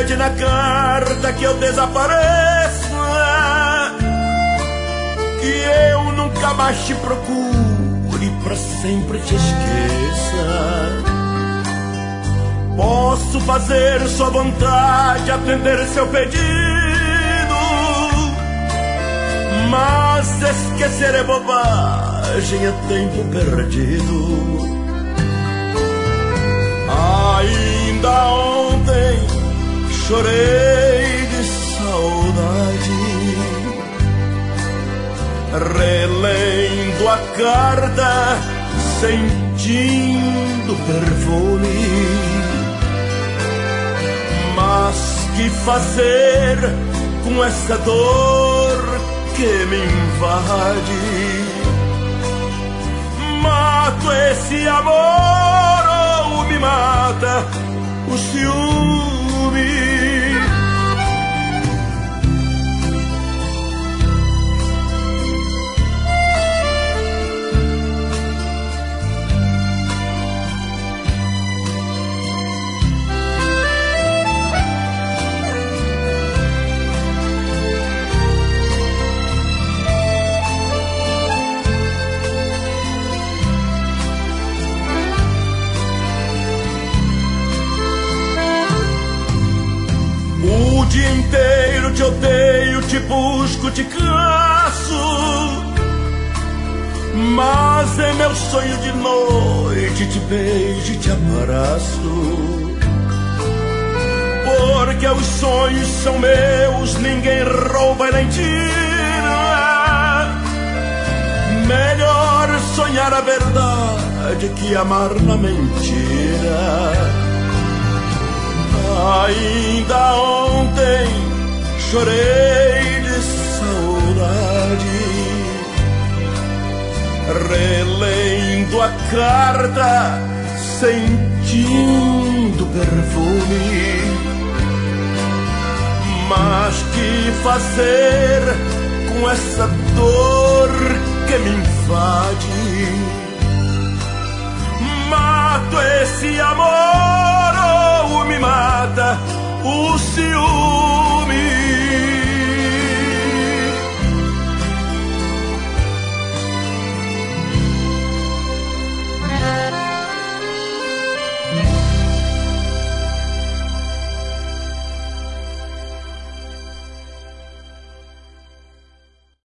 pede na carta que eu desapareça, que eu nunca mais te procure, pra sempre te esqueça. Posso fazer sua vontade, atender seu pedido, mas esquecer é bobagem, é tempo perdido. Ainda ontem chorei de saudade, relendo a carta, sentindo perfume. Mas que fazer com essa dor que me invade? Mato esse amor ou me mata o ciúme? O dia inteiro te odeio, te busco, te caço, mas é meu sonho de noite, te beijo e te abraço. Porque os sonhos são meus, ninguém rouba nem tira. Melhor sonhar a verdade que amar na mentira. Ainda ontem chorei de saudade, relendo a carta, sentindo perfume. Mas que fazer com essa dor que me invade? Mato esse amor ou me mata o ciúme?